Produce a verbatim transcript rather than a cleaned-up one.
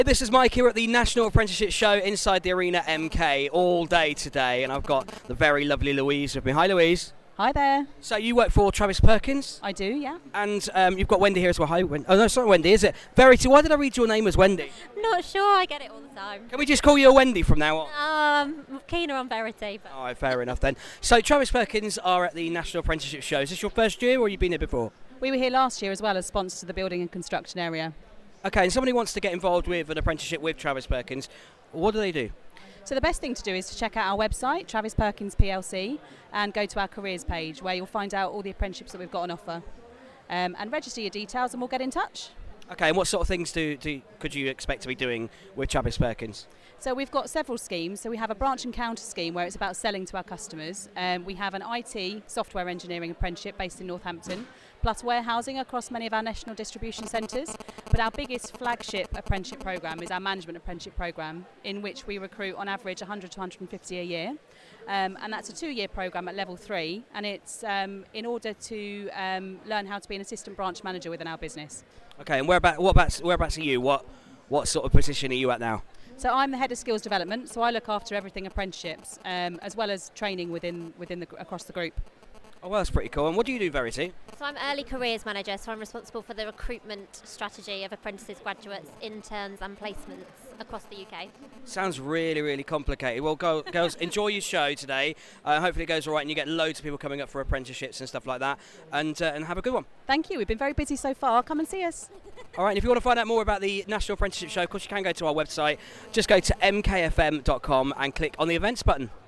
This is Mike here at the National Apprenticeship Show inside the Arena M K all day today, and I've got the very lovely Louise with me. Hi, Louise. Hi there. So you work for Travis Perkins? I do, yeah. And um, you've got Wendy here as well. Hi, Wendy. Oh, no, it's not Wendy, is it? Verity, why did I read your name as Wendy? Not sure, I get it all the time. Can we just call you a Wendy from now on? Um, keener on Verity. But All right, fair enough then. So Travis Perkins are at the National Apprenticeship Show. Is this your first year or have you been here before? We were here last year as well as sponsors of the building and construction area. Okay, and somebody wants to get involved with an apprenticeship with Travis Perkins. What do they do? So the best thing to do is to check out our website, Travis Perkins P L C, and go to our careers page where you'll find out all the apprenticeships that we've got on offer. Um, and register your details and we'll get in touch. Okay, and what sort of things do, do could you expect to be doing with Travis Perkins? So we've got several schemes. So we have a branch and counter scheme where it's about selling to our customers. Um, we have an I T software engineering apprenticeship based in Northampton, plus warehousing across many of our national distribution centres. But our biggest flagship apprenticeship programme is our management apprenticeship programme, in which we recruit on average one hundred to one hundred fifty a year. Um, and that's a two-year programme at level three, and it's um, in order to um, learn how to be an assistant branch manager within our business. Okay, and whereabouts, what about, whereabouts are you? What, what sort of position are you at now? So I'm the head of skills development, so I look after everything apprenticeships, um, as well as training within within the across the group. Oh, well, that's pretty cool. And what do you do, Verity? so I'm early careers manager, so I'm responsible for the recruitment strategy of apprentices, graduates, interns and placements across the U K. Sounds really, really complicated. Well, go, girls, enjoy your show today. Uh, hopefully it goes all right and you get loads of people coming up for apprenticeships and stuff like that. And, uh, and have a good one. Thank you. We've been very busy so far. Come and see us. All right, and if you want to find out more about the National Apprenticeship Show, of course you can go to our website. Just go to m k f m dot com and click on the events button.